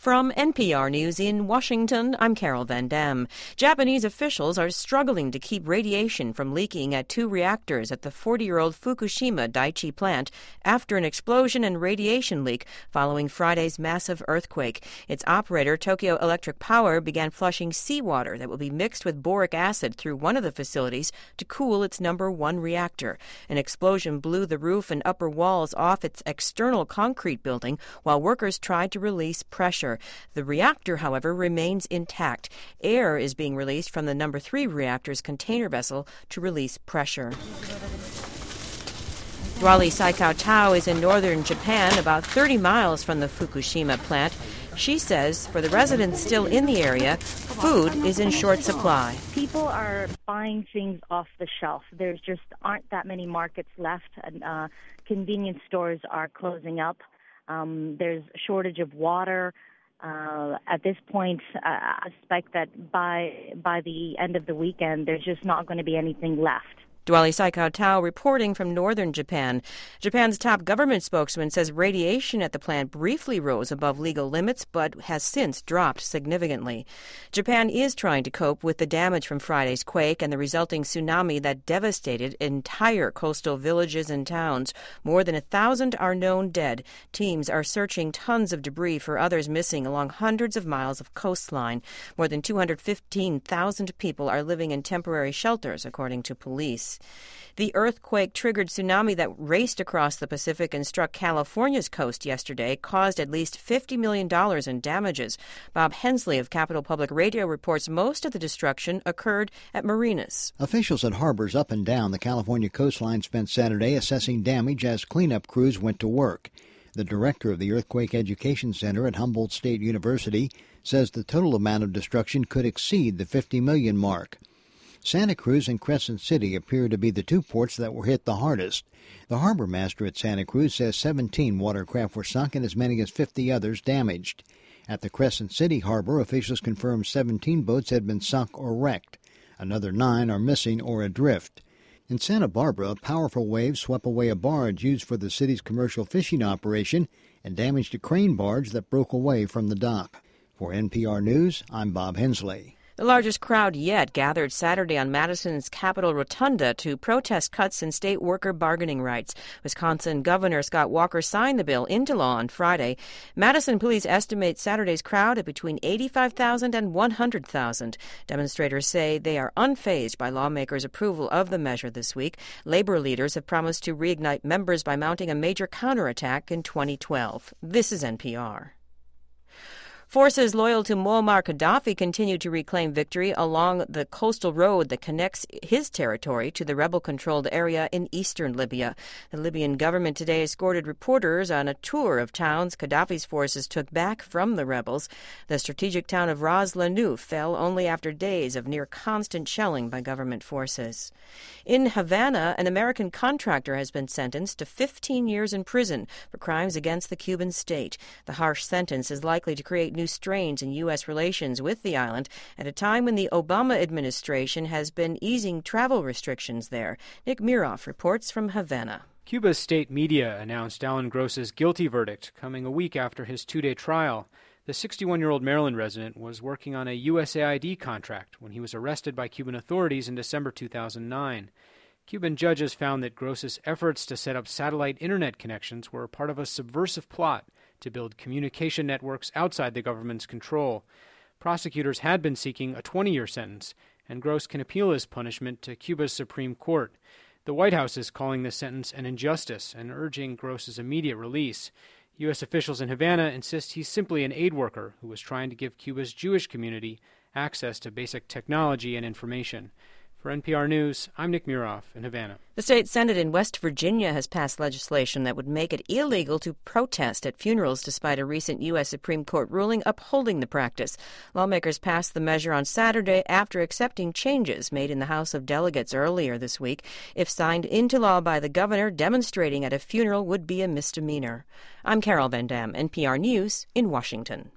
From NPR News in Washington, I'm Carol Van Dam. Japanese officials are struggling to keep radiation from leaking at 2 reactors at the 40-year-old Fukushima Daiichi plant after an explosion and radiation leak following Friday's massive earthquake. Its operator, Tokyo Electric Power, began flushing seawater that will be mixed with boric acid through one of the facilities to cool its number 1 reactor. An explosion blew the roof and upper walls off its external concrete building while workers tried to release pressure. The reactor, however, remains intact. Air is being released from the number 3 reactor's container vessel to release pressure. Dwali Saikao-Tao is in northern Japan, about 30 miles from the Fukushima plant. She says for the residents still in the area, food is in short supply. People are buying things off the shelf. There just aren't that many markets left. Convenience stores are closing up. There's a shortage of water. At this point, I suspect that by the end of the weekend, there's just not going to be anything left. Dwali Saikao-Tao reporting from northern Japan. Japan's top government spokesman says radiation at the plant briefly rose above legal limits but has since dropped significantly. Japan is trying to cope with the damage from Friday's quake and the resulting tsunami that devastated entire coastal villages and towns. More than 1,000 are known dead. Teams are searching tons of debris for others missing along hundreds of miles of coastline. More than 215,000 people are living in temporary shelters, according to police. The earthquake-triggered tsunami that raced across the Pacific and struck California's coast yesterday caused at least $50 million in damages. Bob Hensley of Capital Public Radio reports most of the destruction occurred at marinas. Officials at harbors up and down the California coastline spent Saturday assessing damage as cleanup crews went to work. The director of the Earthquake Education Center at Humboldt State University says the total amount of destruction could exceed the $50 million mark. Santa Cruz and Crescent City appear to be the 2 ports that were hit the hardest. The harbor master at Santa Cruz says 17 watercraft were sunk and as many as 50 others damaged. At the Crescent City harbor, officials confirmed 17 boats had been sunk or wrecked. Another 9 are missing or adrift. In Santa Barbara, a powerful wave swept away a barge used for the city's commercial fishing operation and damaged a crane barge that broke away from the dock. For NPR News, I'm Bob Hensley. The largest crowd yet gathered Saturday on Madison's Capitol Rotunda to protest cuts in state worker bargaining rights. Wisconsin Governor Scott Walker signed the bill into law on Friday. Madison police estimate Saturday's crowd at between 85,000 and 100,000. Demonstrators say they are unfazed by lawmakers' approval of the measure this week. Labor leaders have promised to reignite members by mounting a major counterattack in 2012. This is NPR. Forces loyal to Muammar Gaddafi continue to reclaim victory along the coastal road that connects his territory to the rebel-controlled area in eastern Libya. The Libyan government today escorted reporters on a tour of towns Gaddafi's forces took back from the rebels. The strategic town of Ras Lanuf fell only after days of near-constant shelling by government forces. In Havana, an American contractor has been sentenced to 15 years in prison for crimes against the Cuban state. The harsh sentence is likely to create new strains in U.S. relations with the island at a time when the Obama administration has been easing travel restrictions there. Nick Miroff reports from Havana. Cuba's state media announced Alan Gross's guilty verdict coming a week after his 2-day trial. The 61-year-old Maryland resident was working on a USAID contract when he was arrested by Cuban authorities in December 2009. Cuban judges found that Gross's efforts to set up satellite internet connections were part of a subversive plot to build communication networks outside the government's control. Prosecutors had been seeking a 20-year sentence, and Gross can appeal his punishment to Cuba's Supreme Court. The White House is calling this sentence an injustice and urging Gross's immediate release. U.S. officials in Havana insist he's simply an aid worker who was trying to give Cuba's Jewish community access to basic technology and information. For NPR News, I'm Nick Miroff in Havana. The state Senate in West Virginia has passed legislation that would make it illegal to protest at funerals despite a recent U.S. Supreme Court ruling upholding the practice. Lawmakers passed the measure on Saturday after accepting changes made in the House of Delegates earlier this week. If signed into law by the governor, demonstrating at a funeral would be a misdemeanor. I'm Carol Van Dam, NPR News in Washington.